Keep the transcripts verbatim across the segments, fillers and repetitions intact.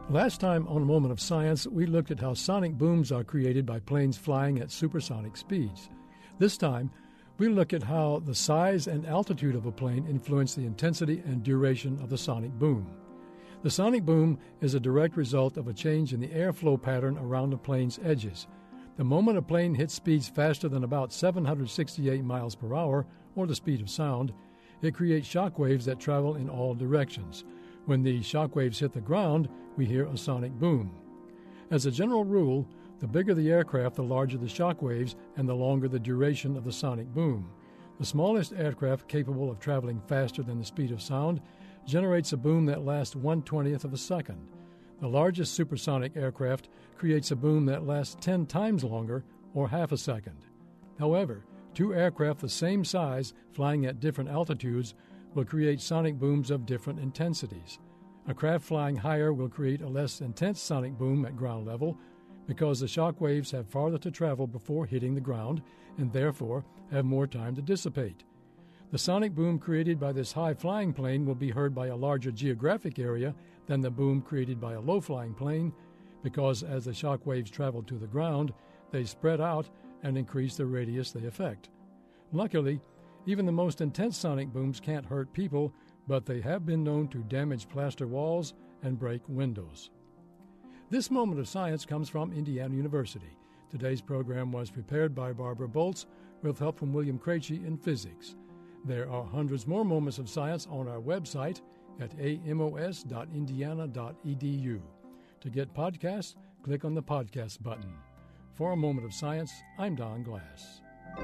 Last time on A Moment of Science, we looked at how sonic booms are created by planes flying at supersonic speeds. This time, we look at how the size and altitude of a plane influence the intensity and duration of the sonic boom. The sonic boom is a direct result of a change in the airflow pattern around a plane's edges. The moment a plane hits speeds faster than about seven hundred sixty-eight miles per hour, or the speed of sound, it creates shock waves that travel in all directions. When the shock waves hit the ground, we hear a sonic boom. As a general rule, the bigger the aircraft, the larger the shock waves and the longer the duration of the sonic boom. The smallest aircraft, capable of traveling faster than the speed of sound, generates a boom that lasts one twentieth of a second. The largest supersonic aircraft creates a boom that lasts ten times longer, or half a second. However, two aircraft the same size flying at different altitudes will create sonic booms of different intensities. A craft flying higher will create a less intense sonic boom at ground level because the shock waves have farther to travel before hitting the ground and therefore have more time to dissipate. The sonic boom created by this high-flying plane will be heard by a larger geographic area than the boom created by a low-flying plane because as the shock waves travel to the ground, they spread out and increase the radius they affect. Luckily, even the most intense sonic booms can't hurt people, but they have been known to damage plaster walls and break windows. This Moment of Science comes from Indiana University. Today's program was prepared by Barbara Bolts with help from William Krejci in physics. There are hundreds more moments of science on our website at a m o s dot indiana dot e d u. To get podcasts, click on the podcast button. For A Moment of Science, I'm Don Glass.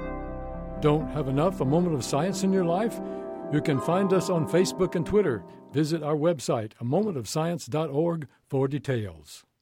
Don't have enough A Moment of Science in your life? You can find us on Facebook and Twitter. Visit our website, a moment of science dot org, for details.